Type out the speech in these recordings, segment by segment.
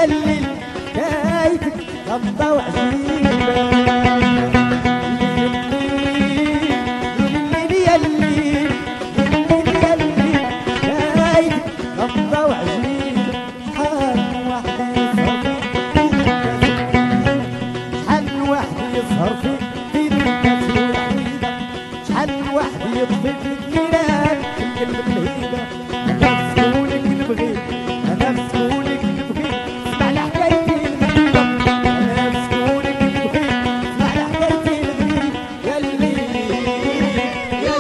الليل كايتك غمضة وعجيبة يسهر في الناس والعيدة شحال واحد يطفي في الليلات في القلب الهيبة أنا مسكونك نبغي أنا مسكونك نبغي اسمع لحكايتي الغريبة أنا مسكونك نبغي اسمع لحكايتي الغريبة يا الليل يا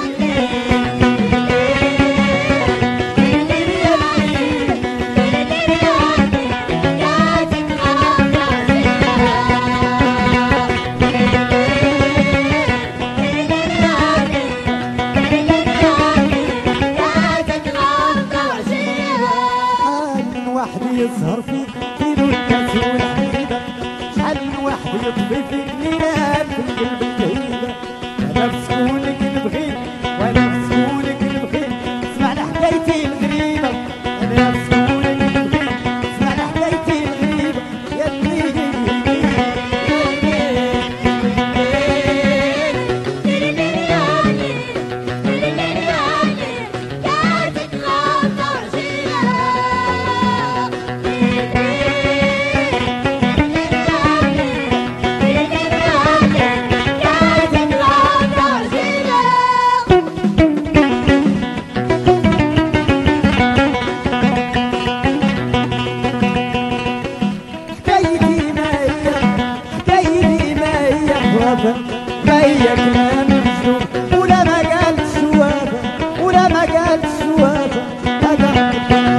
يسهر في الكاس والحبيبة شحال من واحد يطفي في الليلات في القلب الكهيبة أنا مسكونك نبغي وأنا مسكونك نبغي اسمع لحكايتي الغريبة أنا مسكونك نبغي اسمع لحكايتي الغريبة يا الليل بيك ما مجنون ولا ما قال السوابة ولا ما قال السوابة هذا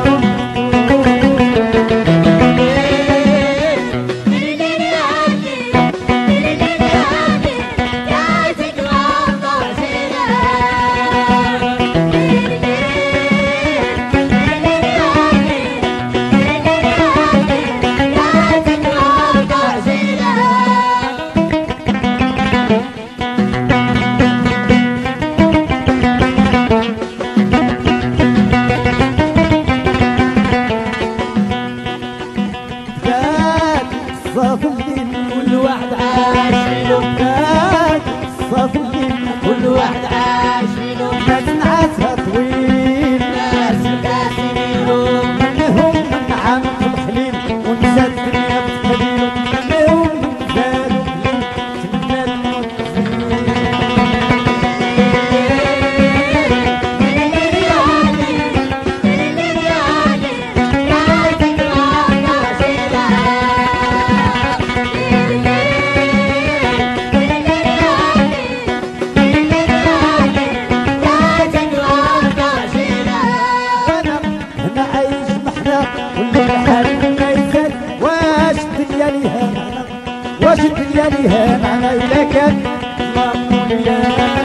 صاف الليل كل واحد عاش له صاف الليل كل واحد عاش له ناس نعاسها طويل ناس مكاسبينهم منهم من عم الخليل ونسى الدنيا بتقليله منهم من زادوا واش الدنيا ليها معنى إلا كان مامون يا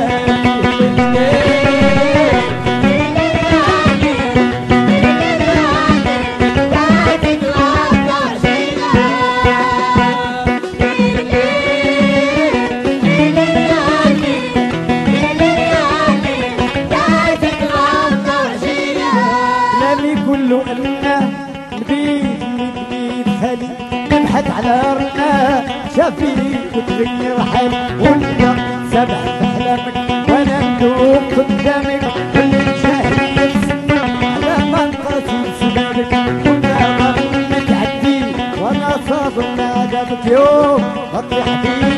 كله أنا نبيت خالي نبحث على رنا شافيك وتغير حال وانت سبع أحلامك وانا ندوب قدامك واللي نشاهد نفسك على منقص سبابك وانا متعدي وانا صابر ما دامك يوم غطي حبيبي